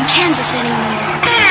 Kansas anymore.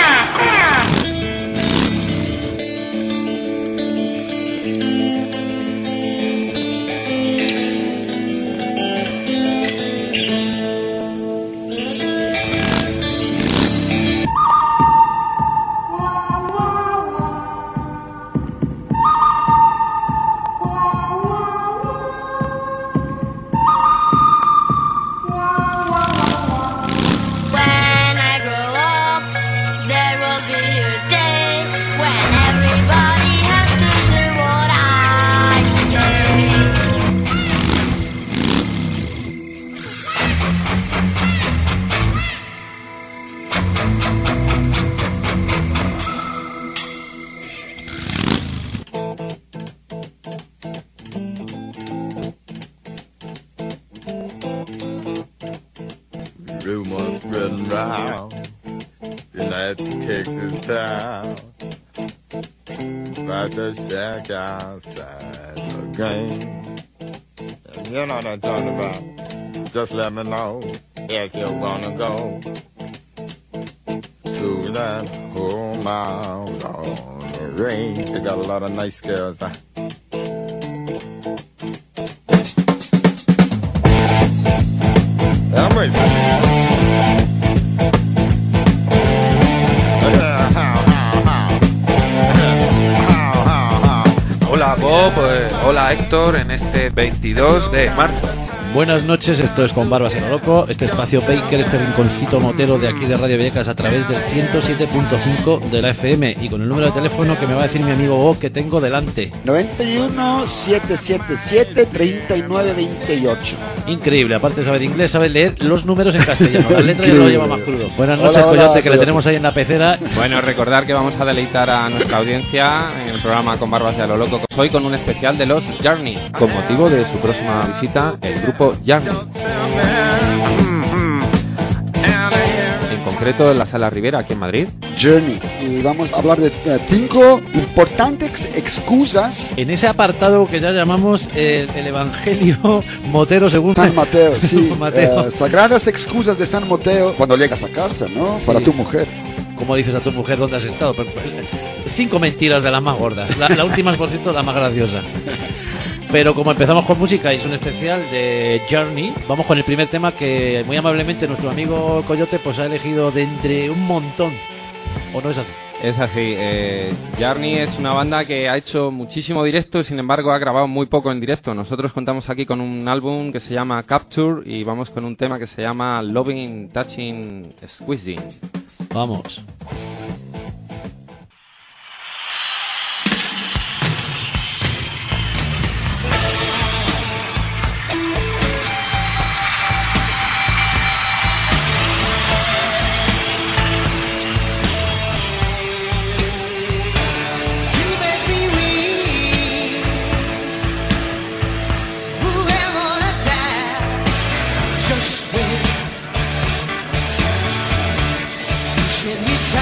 Rumors spreading round United Texas town about the shack outside the game. And you know what I'm talking about. Just let me know if you wanna go to that home out on the range. They got a lot of nice girls. I'm ready. Hola Bob, hola Héctor, en este 22 de marzo. Buenas noches, esto es Con Barbas y lo Loco, este espacio Baker, este rinconcito motero de aquí de Radio Vallecas a través del 107.5 de la FM y con el número de teléfono que me va a decir mi amigo Bob que tengo delante. 91 777 3928. Increíble, aparte de saber inglés, sabe leer los números en castellano, las letras ya lo lleva más crudo. Buenas noches, Hola, Coyote, que Coyote. le tenemos ahí en la pecera. Bueno, recordar que vamos a deleitar a nuestra audiencia en el programa Con Barbas y a lo Loco hoy con un especial de los Journey, con motivo de su próxima visita, el grupo Journey. En concreto en la Sala Rivera, aquí en Madrid. Journey. Y vamos a hablar de 5 importantes excusas. En ese apartado que ya llamamos el Evangelio Motero según San Mateo, sí. Mateo. Sagradas excusas de San Mateo cuando llegas a casa, ¿no? Sí. Para tu mujer. Como dices a tu mujer, ¿dónde has estado? 5 mentiras de las más gordas. La última es, por cierto, la más graciosa. Pero como empezamos con música y es un especial de Journey, vamos con el primer tema que muy amablemente nuestro amigo Coyote pues ha elegido de entre un montón. ¿O no es así? Es así, Journey es una banda que ha hecho muchísimo directo y sin embargo ha grabado muy poco en directo. Nosotros contamos aquí con un álbum que se llama Capture y vamos con un tema que se llama Loving, Touching, Squeezing. Vamos. Just wait. You should be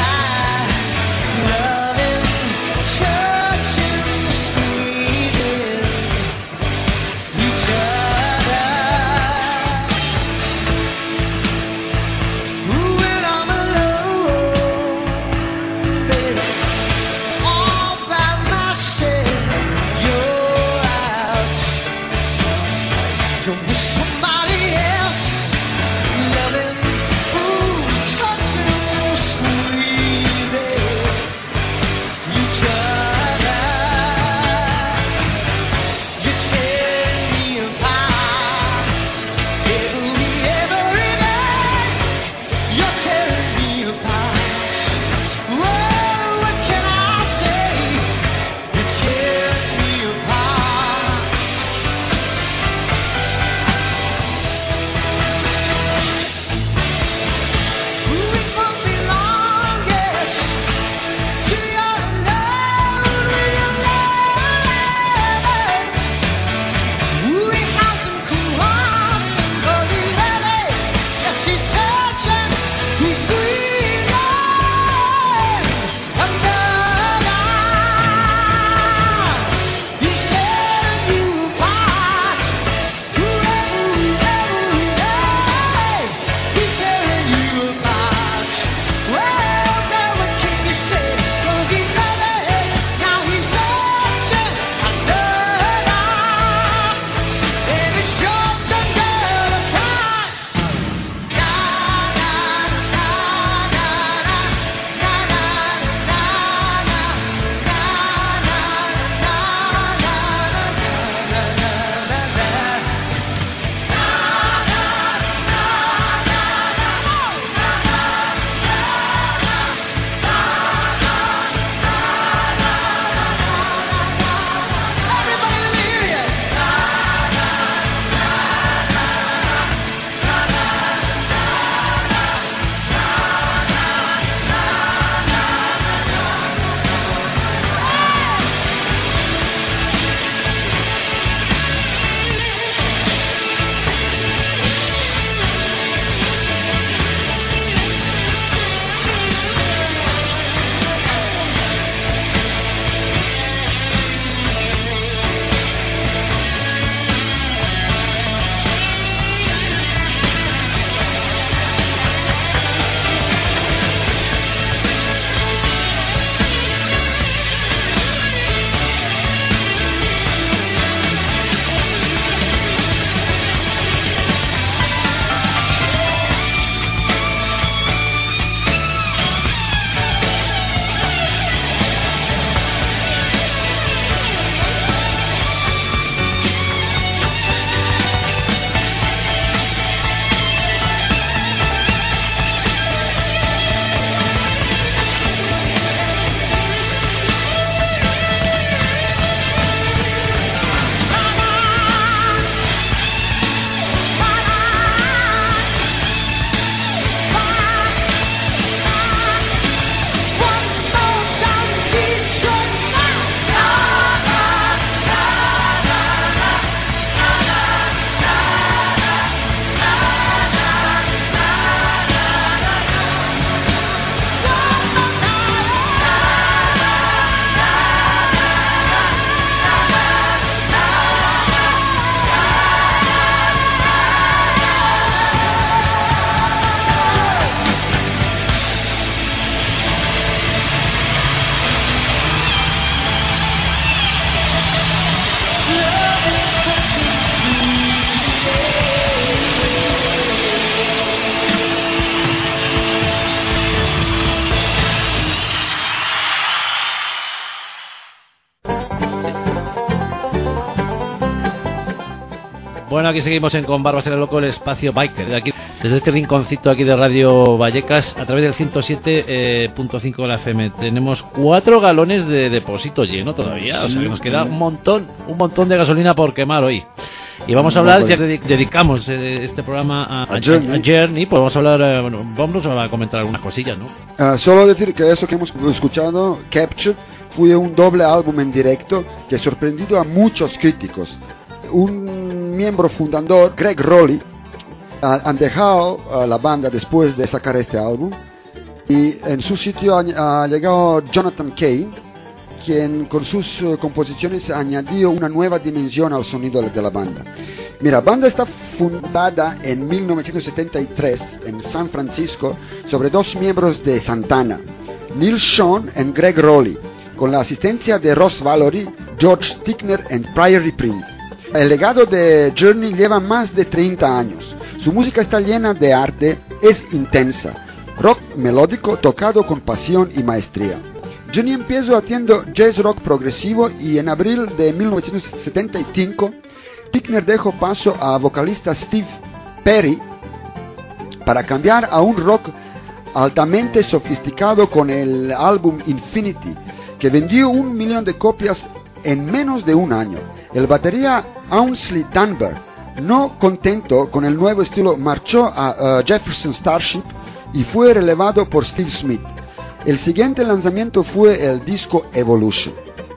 Bueno, aquí seguimos Con Barbas en el Loco, el espacio biker. Desde este rinconcito aquí de Radio Vallecas, a través del 107.5 de la FM. Tenemos 4 galones de depósito lleno todavía. O sea que nos queda un montón de gasolina por quemar hoy. Y vamos a hablar, ya que dedicamos este programa a Journey, pues vamos a hablar, vamos a comentar algunas cosillas, ¿no? Solo decir que eso que hemos escuchado, Captured, fue un doble álbum en directo que ha sorprendido a muchos críticos. Un miembro fundador, Greg Rowley, han dejado la banda después de sacar este álbum, y en su sitio ha llegado Jonathan Cain, quien con sus composiciones añadió una nueva dimensión al sonido de la banda. Mira, la banda está fundada en 1973 en San Francisco sobre 2 miembros de Santana, Neil Schon y Greg Rowley, con la asistencia de Ross Valory, George Tickner y Prairie Prince. El legado de Journey lleva más de 30 años. Su música está llena de arte, es intensa, rock melódico tocado con pasión y maestría. Journey empezó haciendo jazz rock progresivo y en abril de 1975 Tickner dejó paso a vocalista Steve Perry para cambiar a un rock altamente sofisticado con el álbum Infinity, que vendió 1 millón de copias en menos de un año. El batería Ainsley Dunbar, no contento con el nuevo estilo, marchó a Jefferson Starship y fue relevado por Steve Smith. El siguiente lanzamiento fue el disco Evolution.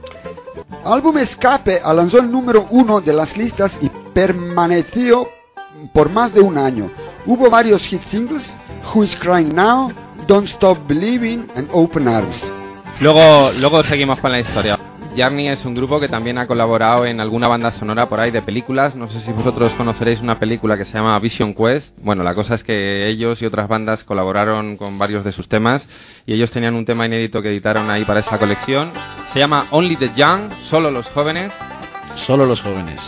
Álbum Escape lanzó el número 1 de las listas y permaneció por más de un año. Hubo varios hit singles: Who is Crying Now, Don't Stop Believing and Open Arms. Luego seguimos con la historia. Journey es un grupo que también ha colaborado en alguna banda sonora por ahí de películas. No sé si vosotros conoceréis una película que se llama Vision Quest. Bueno, la cosa es que ellos y otras bandas colaboraron con varios de sus temas, y ellos tenían un tema inédito que editaron ahí para esa colección. Se llama Only the Young, solo los jóvenes. Solo los jóvenes.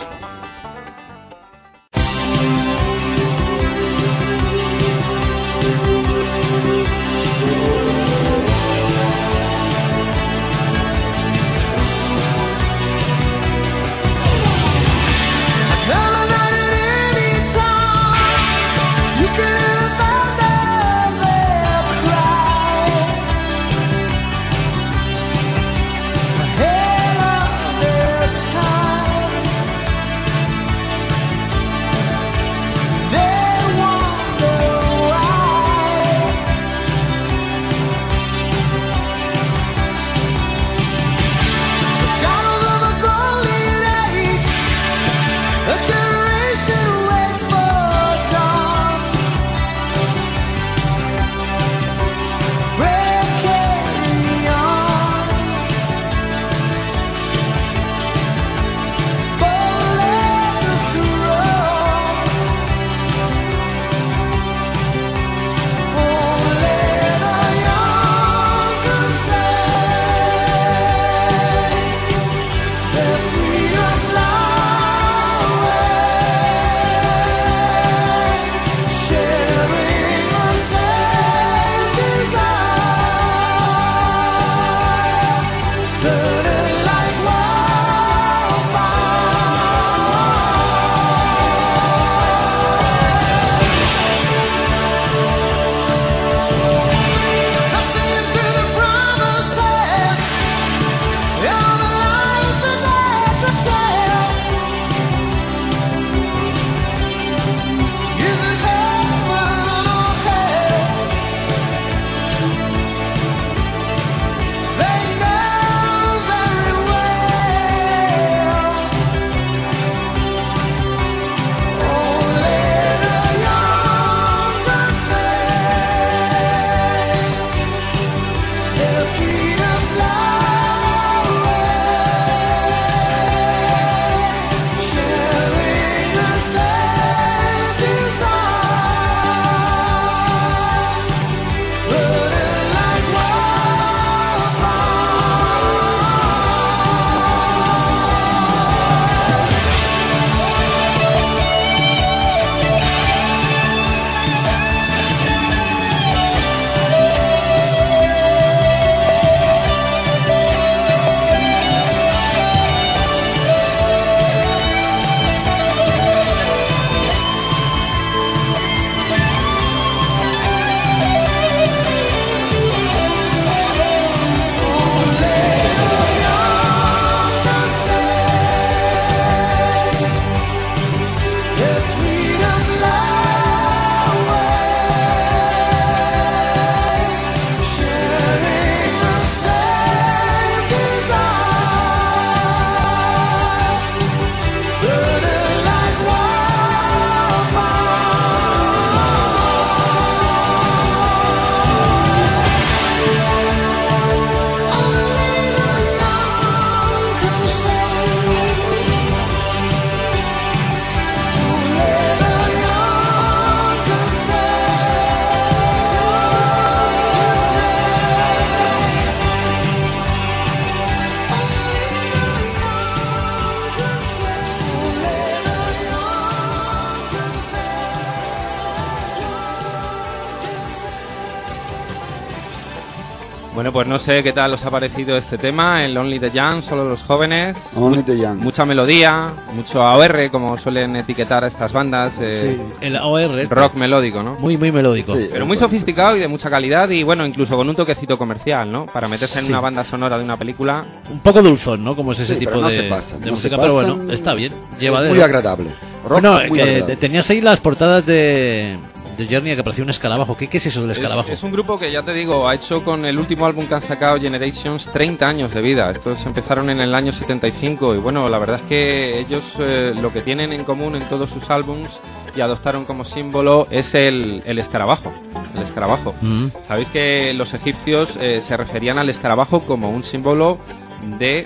Bueno, pues no sé qué tal os ha parecido este tema, el Only the Young, solo los jóvenes. Only the Young. Mucha melodía, mucho AOR, como suelen etiquetar a estas bandas. Sí, el AOR. Rock melódico, ¿no? Muy melódico. Sí. Pero muy sofisticado y de mucha calidad y bueno, incluso con un toquecito comercial, ¿no? Para meterse en una banda sonora de una película. Un poco dulzón, ¿no? Como es ese tipo pero no de, se pasa, de no música, se pero pasan, bueno, está bien. Lleva muy agradable. Rock Bueno, muy agradable. tenías ahí las portadas de Journey que parecía un escarabajo. ¿Qué es eso del escarabajo? Es un grupo que, ya te digo, ha hecho con el último álbum que han sacado, Generations, 30 años de vida. Estos empezaron en el año 75 y bueno, la verdad es que ellos lo que tienen en común en todos sus álbums y adoptaron como símbolo es el escarabajo. El escarabajo. Sabéis que los egipcios se referían al escarabajo como un símbolo de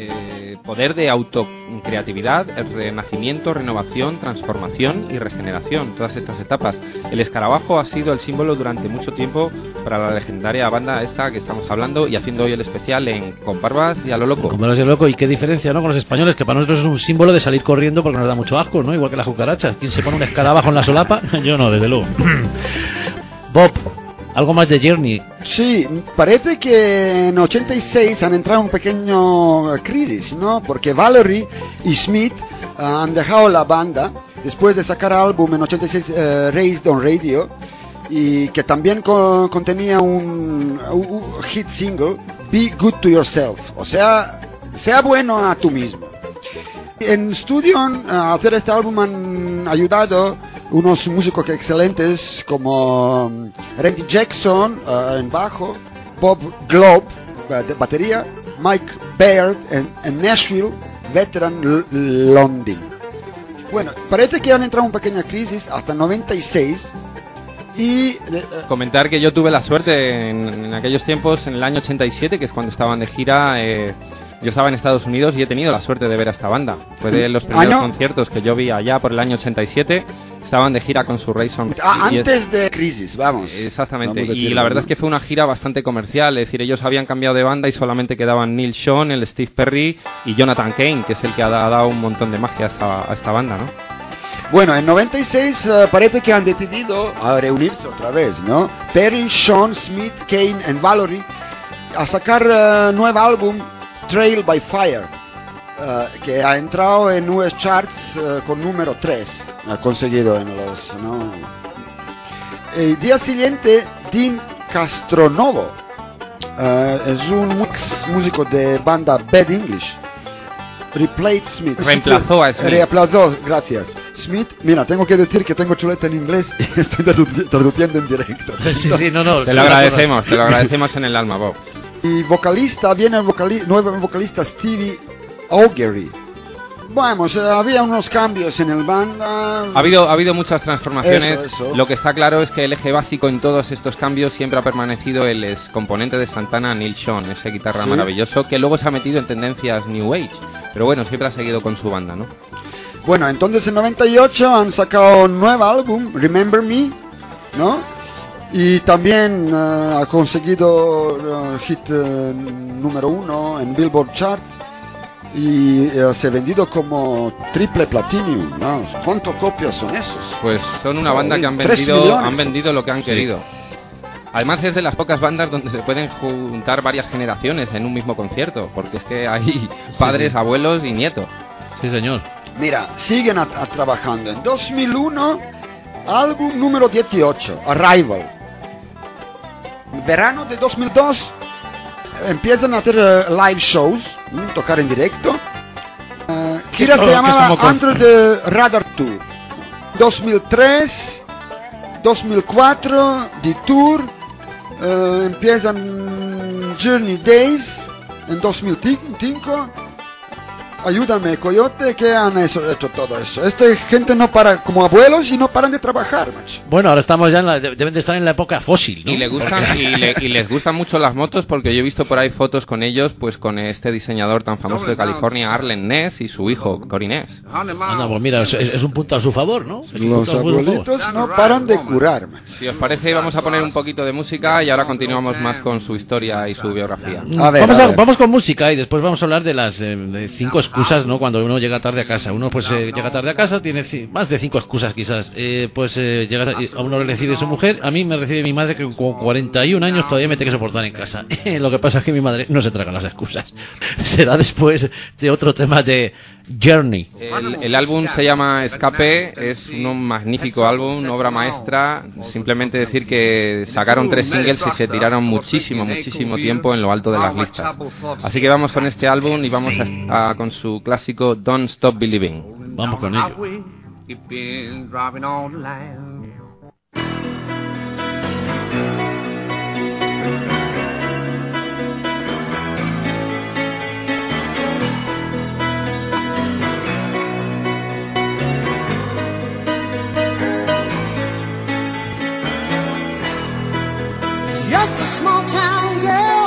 poder de autocreatividad, renacimiento, renovación, transformación y regeneración, todas estas etapas. El escarabajo ha sido el símbolo durante mucho tiempo para la legendaria banda esta que estamos hablando y haciendo hoy el especial en Con Barbas y a lo loco. Con Barbas y a lo loco, y qué diferencia, ¿no? Con los españoles, que para nosotros es un símbolo de salir corriendo porque nos da mucho asco, ¿no? Igual que las cucarachas. ¿Quién se pone un escarabajo en la solapa? Yo no, desde luego. Bob, algo más de Journey. Sí, parece que en 86 han entrado en un pequeño crisis, ¿no? Porque Valerie y Smith han dejado la banda después de sacar álbum en 86 Raised on Radio y que también contenía un hit single, Be Good to Yourself, o sea bueno a tú mismo. En estudio a hacer este álbum han ayudado unos músicos excelentes como Randy Jackson en bajo, Bob Globe de batería, Mike Baird en Nashville, veteran London. Bueno, parece que han entrado en una pequeña crisis hasta 96 y... Comentar que yo tuve la suerte en aquellos tiempos, en el año 87, que es cuando estaban de gira... Yo estaba en Estados Unidos y he tenido la suerte de ver a esta banda. Fue de los primeros conciertos que yo vi allá por el año 87. Estaban de gira con su Raised on Radio. Antes de crisis, vamos. Exactamente. Y la verdad es que fue una gira bastante comercial. Es decir, ellos habían cambiado de banda y solamente quedaban Neil Schon, el Steve Perry y Jonathan Cain, que es el que ha dado un montón de magia a esta banda, ¿no? Bueno, en 96 parece que han decidido a reunirse otra vez, ¿no? Perry, Sean, Smith, Cain y Valerie a sacar nuevo álbum, Trail by Fire, que ha entrado en US Charts con número 3, ha conseguido en los... ¿no? El día siguiente, Dean Castronovo, es un músico de banda Bad English, reemplazó a Smith. Reemplazó, gracias. Smith, mira, tengo que decir que tengo chuleta en inglés y estoy traduciendo en directo. Sí, no. Te lo agradecemos en el alma, Bob. Y vocalista, viene el nuevo vocalista Stevie Augery. Vamos, había unos cambios en el banda. Ha habido muchas transformaciones. Eso. Lo que está claro es que el eje básico en todos estos cambios siempre ha permanecido el ex componente de Santana, Neil Schon, ese guitarra maravilloso, que luego se ha metido en tendencias New Age. Pero bueno, siempre ha seguido con su banda, ¿no? Bueno, entonces en 98 han sacado un nuevo álbum, Remember Me, ¿no? Y también ha conseguido hit número 1 en Billboard Charts y se ha vendido como triple platinum, ¿no? ¿Cuántas copias son esos? Pues son una banda que han 3 millones. vendido lo que han querido. Además es de las pocas bandas donde se pueden juntar varias generaciones en un mismo concierto, porque es que hay padres, abuelos y nietos. Sí, señor. Mira, siguen trabajando. En 2001, álbum número 18, Arrival. Verano de 2002, empiezan a hacer live shows, tocar en directo. Gira se llamaba Under the Radar Tour. 2003, 2004, The Tour. Empiezan Journey Days en 2005. Ayúdame, Coyote, que han hecho todo eso. Esta gente no para, como abuelos, y no paran de trabajar, macho. Bueno, ahora estamos ya deben de estar en la época fósil, ¿no? Y les gustan mucho las motos, porque yo he visto por ahí fotos con ellos, pues con este diseñador tan famoso de California, Arlen Ness, y su hijo, Cory Ness. Anda, pues mira, es un punto a su favor, ¿no? Los abuelitos no paran de curar, macho. Si os parece, vamos a poner un poquito de música y ahora continuamos más con su historia y su biografía. A ver. Vamos con música y después vamos a hablar de las 5 escuelas excusas, ¿no? Cuando uno llega tarde a casa. Uno pues llega tarde a casa, tiene más de 5 excusas quizás. Llega a uno le recibe su mujer, a mí me recibe mi madre que con 41 años todavía me tiene que soportar en casa. Lo que pasa es que mi madre no se traga las excusas. Será después de otro tema de Journey. El álbum se llama Escape, es un magnífico álbum, una obra maestra. Simplemente decir que sacaron 3 singles y se tiraron muchísimo tiempo en lo alto de las listas. Así que vamos con este álbum y vamos con su clásico Don't Stop Believing. Vamos con ello. Just a small town girl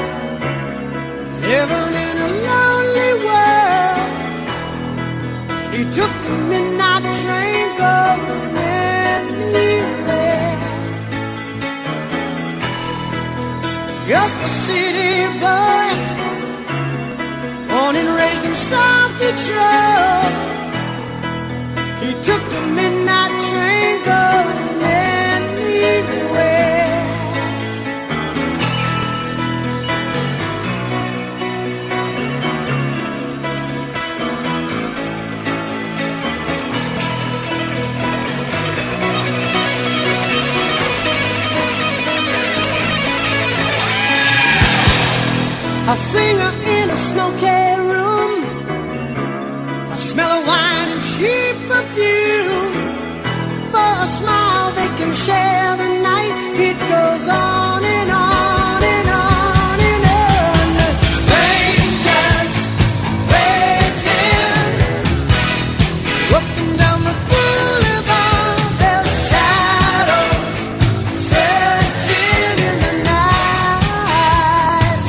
living in a lonely world. He took the midnight train going anywhere. Just a city boy, born and raised in South Detroit. He took the midnight train going anywhere. A singer in a smoky room, a smell of wine and cheap perfume. For a smile they can share the night. It goes on and on and on and on. Strangers waiting, walking down the boulevard. Their shadows searching in the night.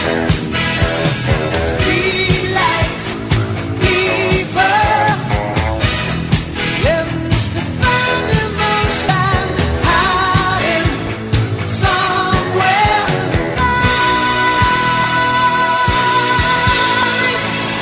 Streetlights, people, living just to find emotion, hiding somewhere in the night.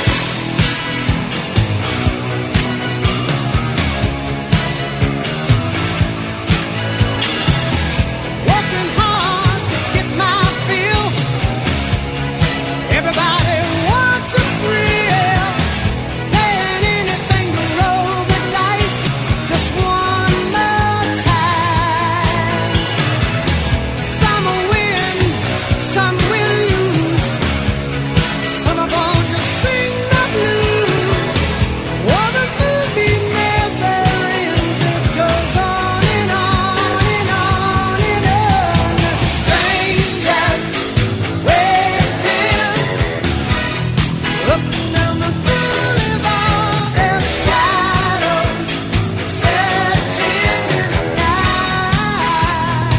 Working hard to get my fill. Everybody wants a thrill, playing anything to roll the dice just one more time. Some will win, some will lose. Some are born to sing the blues. Oh, the movie never ends. It goes on and on and on and on. Strangers waiting, looking down the boulevard. Their shadows searching in the night.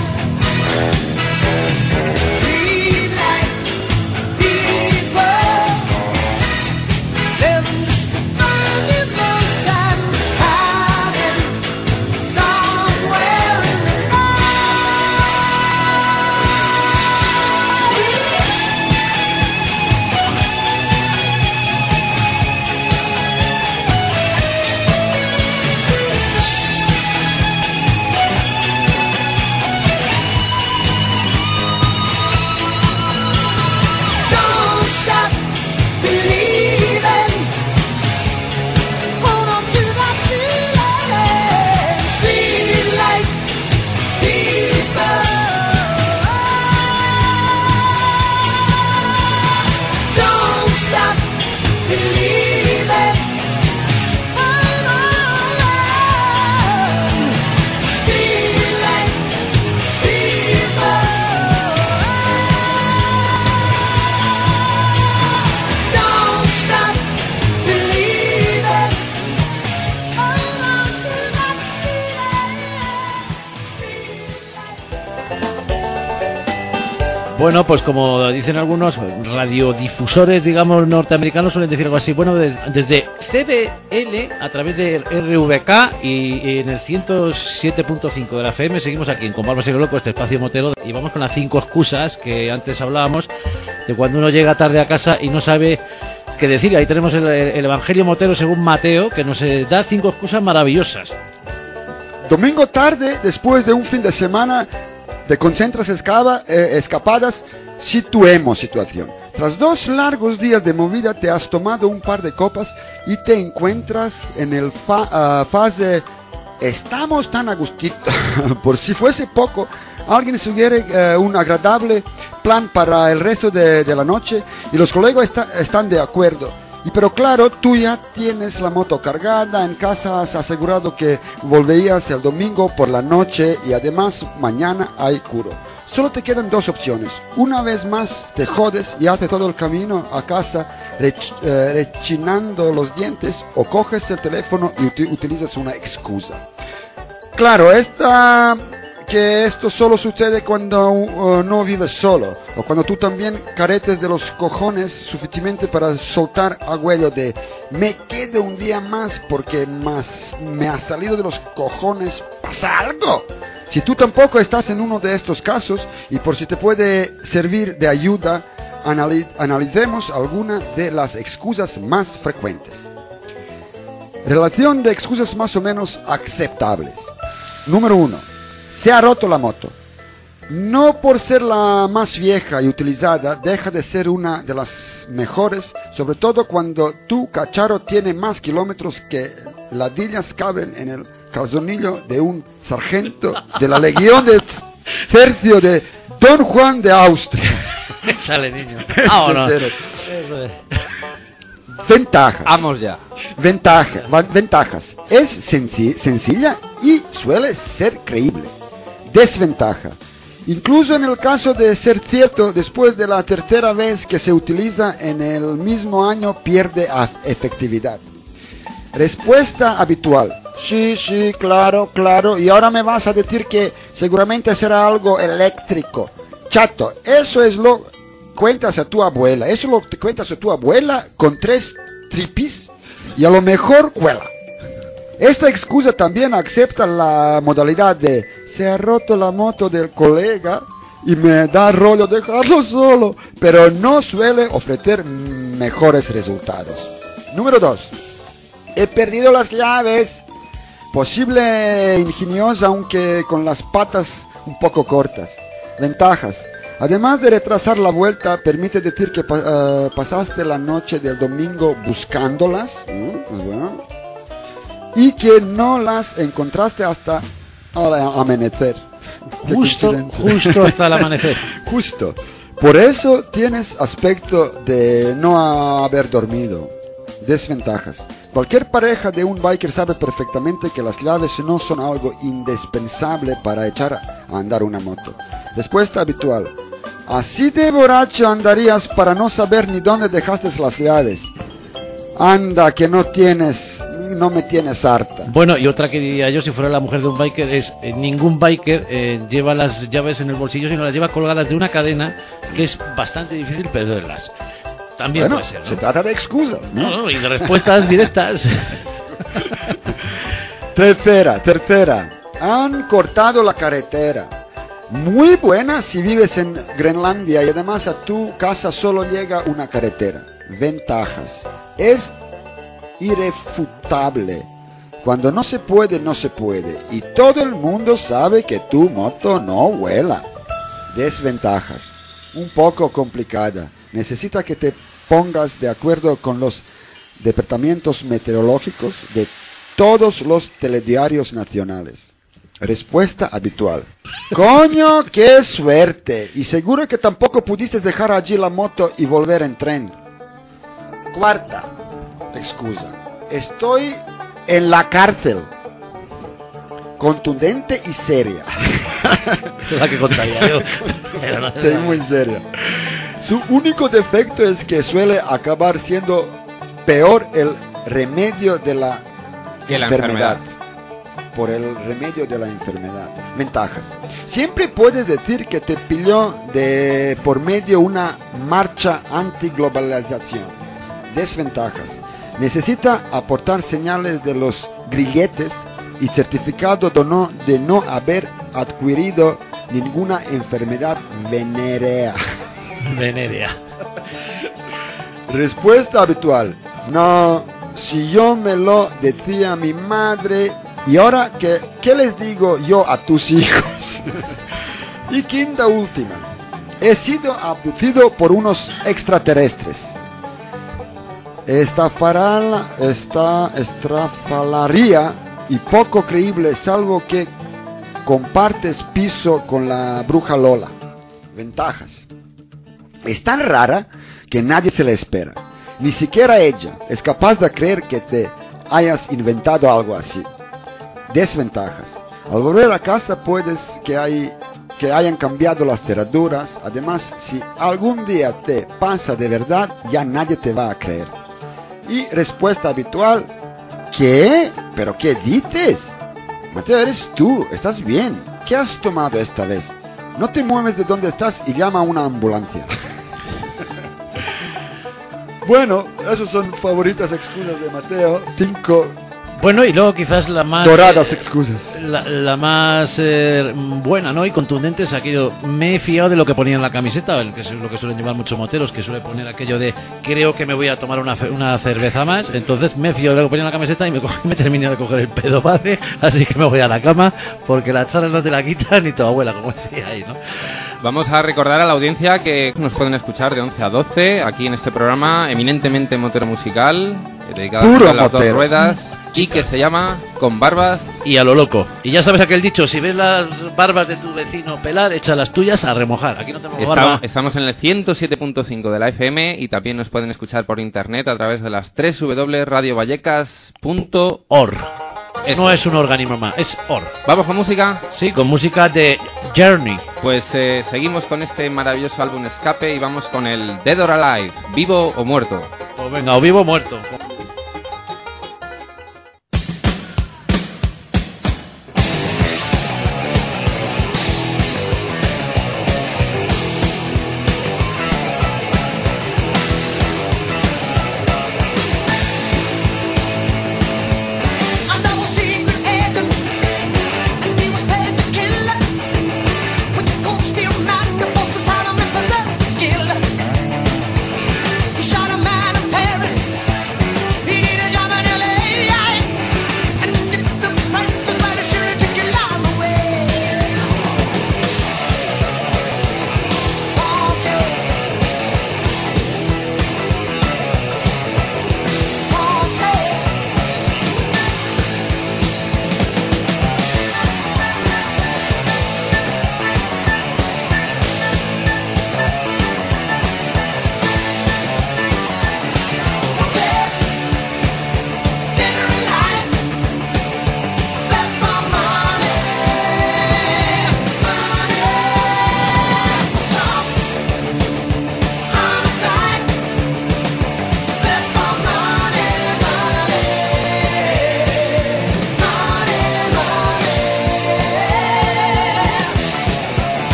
Streetlights, people, living just to find emotion, hiding somewhere in the Don't stop believing. Hold on to that feeling. Streetlight people. Don't stop believing. Hold on. Streetlight people. Don't stop believing. Hold on to that feeling. Bueno, pues como dicen algunos radiodifusores, digamos, norteamericanos, suelen decir algo así. Bueno, desde CBL, a través de RVK y en el 107.5 de la FM, seguimos aquí en Con Barbas y Loco, este espacio motero. Y vamos con las 5 excusas que antes hablábamos, de cuando uno llega tarde a casa y no sabe que decir. Ahí tenemos el Evangelio Motero según Mateo, que nos da 5 excusas maravillosas. Domingo tarde, después de un fin de semana de concentras escapadas, situemos situación. Tras 2 largos días de movida te has tomado un par de copas y te encuentras en el fase estamos tan a gustito. Por si fuese poco, alguien sugiere un agradable plan para el resto de la noche y los colegas están de acuerdo. Pero claro, tú ya tienes la moto cargada, en casa has asegurado que volverías el domingo por la noche y además mañana hay curo. Solo te quedan 2 opciones. Una vez más te jodes y haces todo el camino a casa rechinando los dientes, o coges el teléfono y utilizas una excusa. Claro, que esto solo sucede cuando no vives solo, o cuando tú también caretes de los cojones suficientemente para soltar agüello de me quedo un día más porque más me ha salido de los cojones, pasa algo. Si tú tampoco estás en uno de estos casos, y por si te puede servir de ayuda, analicemos algunas de las excusas más frecuentes. Relación de excusas más o menos aceptables. Número 1. Se ha roto la moto. No por ser la más vieja y utilizada, deja de ser una de las mejores, sobre todo cuando tu cacharro tiene más kilómetros que ladillas caben en el calzonillo de un sargento de la Legión de Tercio de Don Juan de Austria. Sale, niño. Vámonos. Ventajas. Vamos ya. Ventajas. Es sencilla y suele ser creíble. Desventaja. Incluso en el caso de ser cierto, después de la tercera vez que se utiliza en el mismo año pierde efectividad. Respuesta habitual. Sí, claro. Y ahora me vas a decir que seguramente será algo eléctrico. Chato, eso es lo cuentas a tu abuela. Eso lo te cuentas a tu abuela con 3 tripis y a lo mejor cuela. Esta excusa también acepta la modalidad de se ha roto la moto del colega y me da rollo dejarlo solo, pero no suele ofrecer mejores resultados. Número 2. He perdido las llaves. Posible ingeniosa, aunque con las patas un poco cortas. Ventajas. Además de retrasar la vuelta, permite decir que pasaste la noche del domingo buscándolas. Bueno. Y que no las encontraste hasta el amanecer. Justo hasta el amanecer. Justo. Por eso tienes aspecto de no haber dormido. Desventajas. Cualquier pareja de un biker sabe perfectamente que las llaves no son algo indispensable para echar a andar una moto. Respuesta habitual. Así de borracho andarías para no saber ni dónde dejaste las llaves. Anda, que no me tienes harta. Bueno, y otra que diría yo si fuera la mujer de un biker es ningún biker lleva las llaves en el bolsillo, sino las lleva colgadas de una cadena que es bastante difícil perderlas. También puede ser, ¿no? Se trata de excusas, ¿no? No, y de respuestas directas. Tercera. Han cortado la carretera. Muy buena si vives en Groenlandia y además a tu casa solo llega una carretera. Ventajas. Es irrefutable. Cuando no se puede, no se puede. Y todo el mundo sabe que tu moto no vuela. Desventajas. Un poco complicada. Necesita que te pongas de acuerdo con los departamentos meteorológicos de todos los telediarios nacionales. Respuesta habitual. Coño, qué suerte. Y seguro que tampoco pudiste dejar allí la moto y volver en tren. Cuarta excusa. Estoy en la cárcel. Contundente y seria. Esa es la que contaría yo. Es muy seria. Su único defecto es que suele acabar siendo peor el remedio de la enfermedad. Por el remedio de la enfermedad. Ventajas. Siempre puedes decir que te pilló de por medio una marcha antiglobalización. Desventajas. Necesita aportar señales de los grilletes y certificado de no haber adquirido ninguna enfermedad venérea. Respuesta habitual. No, si yo me lo decía mi madre, ¿y ahora qué les digo yo a tus hijos? Y quinta última. He sido abducido por unos extraterrestres. Estrafalaría y poco creíble, salvo que compartes piso con la bruja Lola. Ventajas. Es tan rara que nadie se la espera. Ni siquiera ella es capaz de creer que te hayas inventado algo así. Desventajas. Al volver a casa puedes que hayan cambiado las cerraduras. Además, si algún día te pasa de verdad, ya nadie te va a creer. Y respuesta habitual. ¿Qué? ¿Pero qué dices? Mateo, eres tú, estás bien. ¿Qué has tomado esta vez? No te mueves de donde estás y llama a una ambulancia. Bueno, esas son favoritas excusas de Mateo. 5 Bueno, y luego quizás la más... doradas excusas. La más buena, ¿no? Y contundente es aquello, me he fiado de lo que ponía en la camiseta, que es lo que suelen llevar muchos moteros, que suele poner aquello de, creo que me voy a tomar una cerveza más, entonces me he fiado de lo que ponía en la camiseta y me terminé de coger el pedo base, así que me voy a la cama, porque la charla no te la quita ni tu abuela, como decía ahí, ¿no? Vamos a recordar a la audiencia que nos pueden escuchar de 11 a 12 aquí en este programa eminentemente motero musical, dedicado Puro a las dos motero. ruedas, y que se llama Con Barbas. Y a lo loco. Y ya sabes aquel dicho, si ves las barbas de tu vecino pelar, echa las tuyas a remojar. Aquí no tenemos barba. Estamos en el 107.5 de la FM y también nos pueden escuchar por internet a través de las www.radiovallecas.org. No es un organismo más, es org. ¿Vamos con música? Sí, con música de Journey. Pues seguimos con este maravilloso álbum Escape y vamos con el Dead or Alive, vivo o muerto. Pues venga, o vivo o muerto. A double secret agent, and he was paid to kill. With the cold steel man, the boss beside him and possessed the skill. He shot a man in Paris,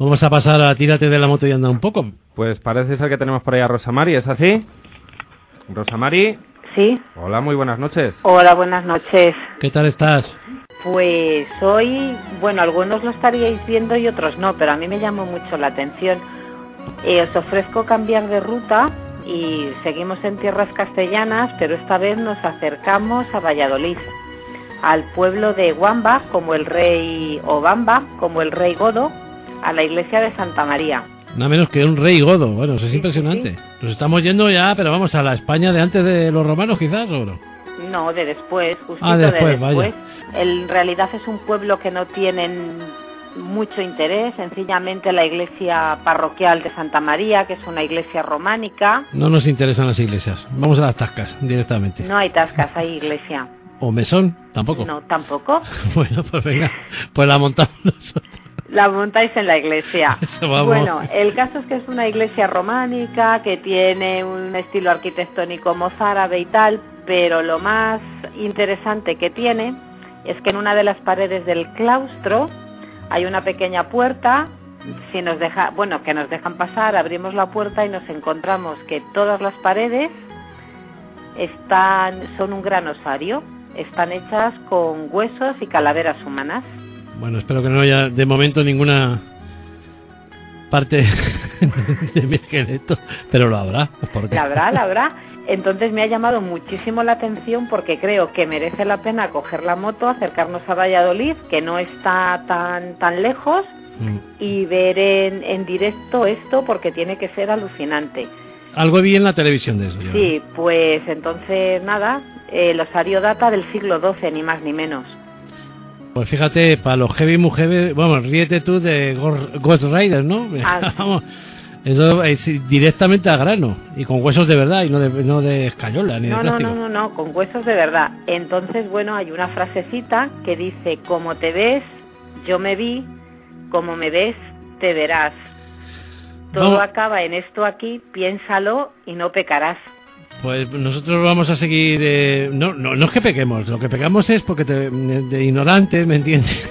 Vamos a pasar a tírate de la moto y anda un poco. Pues parece ser que tenemos por ahí a Rosa Mari, ¿es así? Rosa Mari. Sí. Hola, muy buenas noches. Hola, buenas noches. ¿Qué tal estás? Pues hoy, bueno, algunos lo estaríais viendo y otros no, pero a mí me llamó mucho la atención. Os ofrezco cambiar de ruta y seguimos en tierras castellanas, pero esta vez nos acercamos a Valladolid, al pueblo de Wamba, como el rey, o Bamba, como el rey Godo, a la iglesia de Santa María. Nada menos que un rey godo. Bueno, eso es Sí, impresionante. sí. Nos estamos yendo ya, pero vamos a la España de antes de los romanos, quizás, ¿o no? No, de después, justito Ah, después, de después. vaya. En realidad es un pueblo que no tienen mucho interés, sencillamente la iglesia parroquial de Santa María, que es una iglesia románica. No nos interesan las iglesias. Vamos a las tascas directamente. No hay tascas, hay iglesia. ¿O mesón? Tampoco. No, tampoco. Bueno, pues venga, pues la montamos nosotros. La montáis en la iglesia. Eso, vamos. Bueno, el caso es que es una iglesia románica que tiene un estilo arquitectónico mozárabe y tal, pero lo más interesante que tiene es que en una de las paredes del claustro hay una pequeña puerta. Si nos deja, bueno, que nos dejan pasar, abrimos la puerta y nos encontramos que todas las paredes son un gran osario, están hechas con huesos y calaveras humanas. Bueno, espero que no haya de momento ninguna parte de mi esqueleto, pero lo habrá. ¿Por qué? La habrá. Entonces me ha llamado muchísimo la atención porque creo que merece la pena coger la moto, acercarnos a Valladolid, que no está tan lejos, y ver en directo esto, porque tiene que ser alucinante. Algo vi en la televisión de eso. Yo. Sí, pues entonces nada, el osario data del siglo XII, ni más ni menos. Pues fíjate, para los heavy mujeres, vamos, ríete tú de Ghost Rider, ¿no? Ah, Vamos, eso es directamente a grano y con huesos de verdad y no de escayola ni de plástico. No, con huesos de verdad. Entonces, bueno, hay una frasecita que dice: como te ves, yo me vi, como me ves, te verás. Todo acaba en esto aquí, piénsalo y no pecarás. Pues nosotros vamos a seguir... no es que pequemos, lo que pecamos es porque de ignorantes, ¿me entiendes?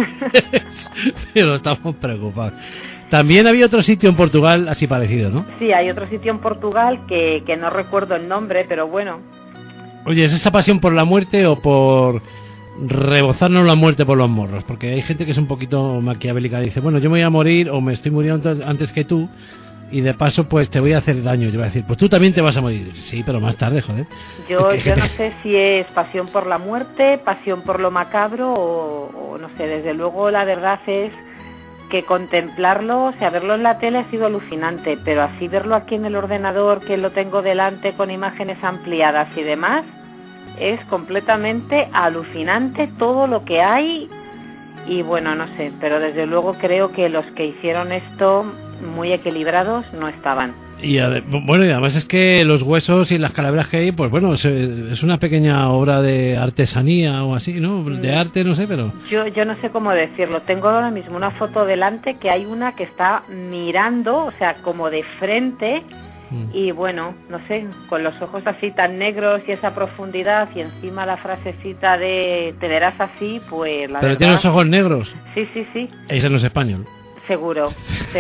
Pero estamos preocupados. También había otro sitio en Portugal así parecido, ¿no? Sí, hay otro sitio en Portugal que no recuerdo el nombre, pero bueno. Oye, ¿es esa pasión por la muerte o por rebozarnos la muerte por los morros? Porque hay gente que es un poquito maquiavélica, dice, bueno, yo me voy a morir o me estoy muriendo antes que tú, y de paso pues te voy a hacer daño. Yo voy a decir, pues tú también te vas a morir. Sí, pero más tarde, joder. Yo no sé si es pasión por la muerte, pasión por lo macabro o no sé. Desde luego la verdad es que contemplarlo, o sea, verlo en la tele ha sido alucinante, pero así verlo aquí en el ordenador, que lo tengo delante con imágenes ampliadas y demás, es completamente alucinante todo lo que hay. Y bueno, no sé, pero desde luego creo que los que hicieron esto muy equilibrados no estaban. Y bueno, y además es que los huesos y las calaveras que hay, pues bueno, es una pequeña obra de artesanía o así, ¿no? De arte, no sé, pero... Yo no sé cómo decirlo. Tengo ahora mismo una foto delante que hay una que está mirando, o sea, como de frente, y bueno, no sé, con los ojos así tan negros y esa profundidad, y encima la frasecita de te verás así, pues la Pero verdad... tiene los ojos negros. Sí. Ese no es español. Seguro.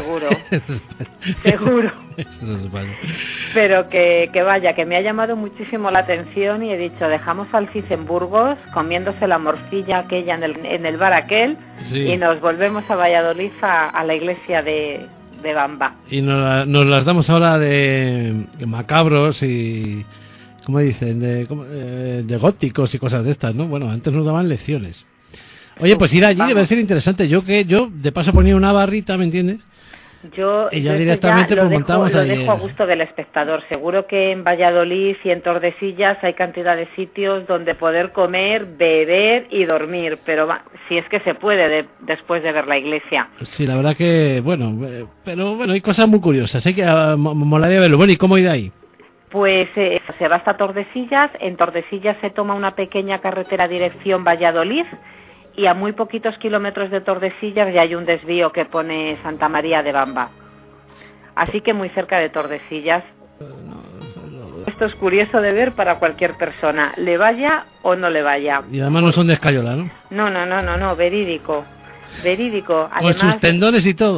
Eso no es español. Pero que vaya, que me ha llamado muchísimo la atención y he dicho, dejamos al Cid en Burgos comiéndose la morcilla aquella en el bar aquel, sí. Y nos volvemos a Valladolid a la iglesia de Bamba. Y nos las damos ahora de macabros y... ¿Cómo dicen? De góticos y cosas de estas, ¿no? Bueno, antes nos daban lecciones. Oye, pues ir allí debe ser interesante. Yo de paso ponía una barrita, ¿me entiendes? Y ya directamente lo pues montamos lo ahí. dejo a gusto del espectador. Seguro que en Valladolid y en Tordesillas hay cantidad de sitios donde poder comer, beber y dormir, pero si es que se puede después de ver la iglesia. Sí, la verdad que, bueno, pero bueno, hay cosas muy curiosas, hay que molaría verlo. Bueno, ¿y cómo ir ahí? Pues se va hasta Tordesillas, en Tordesillas se toma una pequeña carretera dirección Valladolid, y a muy poquitos kilómetros de Tordesillas ya hay un desvío que pone Santa María de Bamba. Así que muy cerca de Tordesillas. Esto es curioso de ver para cualquier persona, le vaya o no le vaya. Y además no son de escayola, ¿no? No, verídico. Además, Con sus tendones y todo.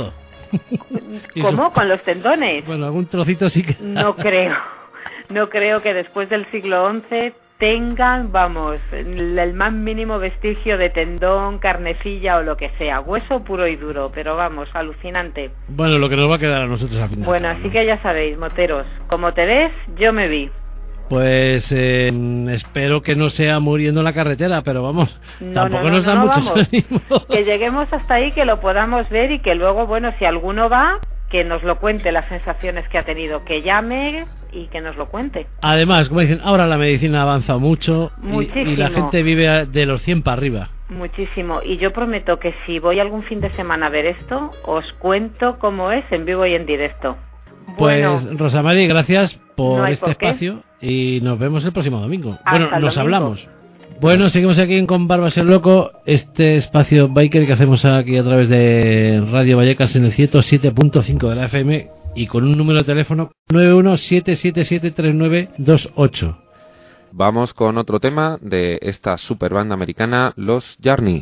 ¿Cómo? ¿Con los tendones? Bueno, algún trocito sí que... No creo. No creo que después del siglo XI tengan, vamos, el más mínimo vestigio de tendón, carnecilla o lo que sea. Hueso puro y duro, pero vamos, alucinante. Bueno, lo que nos va a quedar a nosotros al final. Bueno, así que ya sabéis, moteros, como te ves, yo me vi. Pues espero que no sea muriendo en la carretera, pero vamos, tampoco nos da mucho ánimo. Que lleguemos hasta ahí, que lo podamos ver y que luego, bueno, si alguno va, que nos lo cuente las sensaciones que ha tenido, que llame y que nos lo cuente. Además, como dicen, ahora la medicina avanza mucho y la gente vive de los 100 para arriba. Muchísimo, y yo prometo que si voy algún fin de semana a ver esto, os cuento cómo es en vivo y en directo. Pues bueno, Rosa Mari, gracias por este por espacio y nos vemos el próximo domingo. Hasta bueno, el nos domingo. hablamos. Bueno, seguimos aquí Con Barbas el Loco, este espacio biker que hacemos aquí a través de Radio Vallecas en el 107.5 de la FM y con un número de teléfono 917773928. Vamos con otro tema de esta super banda americana, los Journey.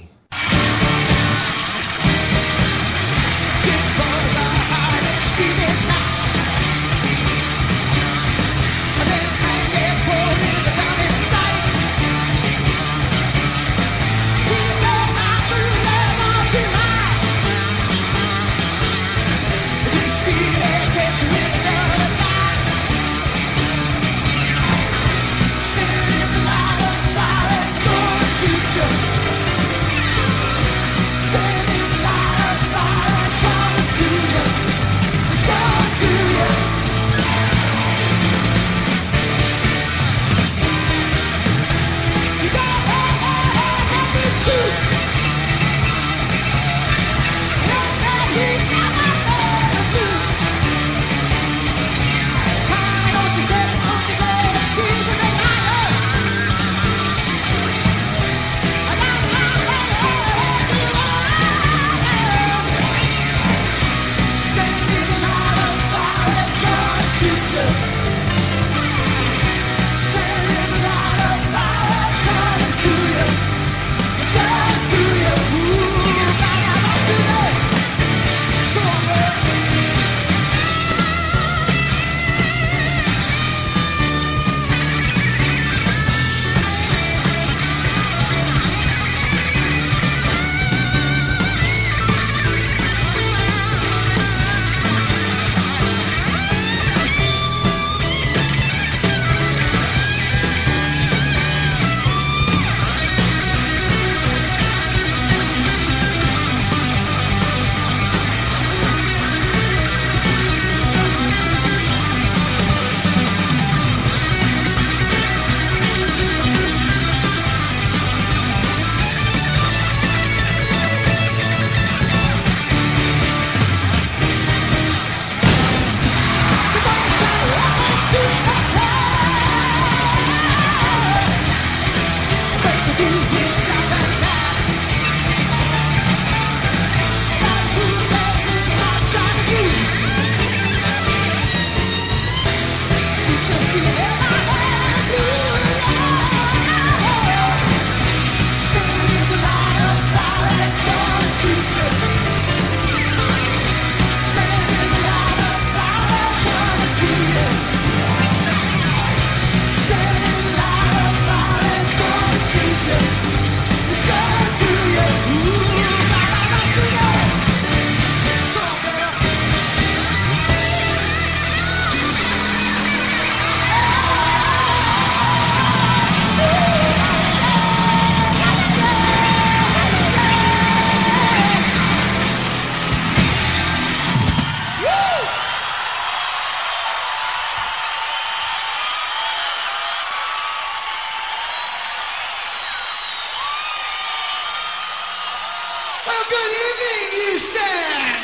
Well, good evening, Houston.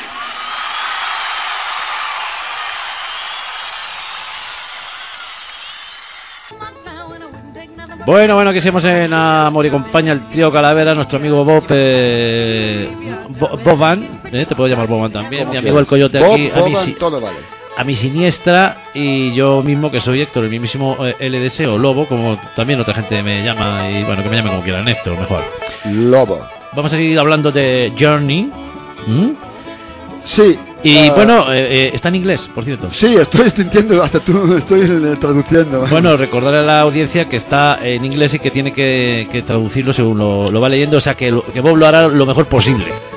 Bueno, que seguimos en Amor y Compañía, el trío Calavera, nuestro amigo Bob, Boban, te puedo llamar Boban también, mi amigo el Coyote Bob, aquí, Boban, todo vale. a mi siniestra, y yo mismo que soy Héctor, el mismísimo LDS o Lobo, como también otra gente me llama, y bueno, que me llame como quieran, Héctor, mejor. Lobo. Vamos a seguir hablando de Journey. Sí, Y bueno, está en inglés, por cierto. Sí, estoy entiendo, hasta tú estoy traduciendo. Bueno, recordarle a la audiencia que está en inglés y que tiene que traducirlo según lo va leyendo, o sea que Bob lo hará lo mejor posible.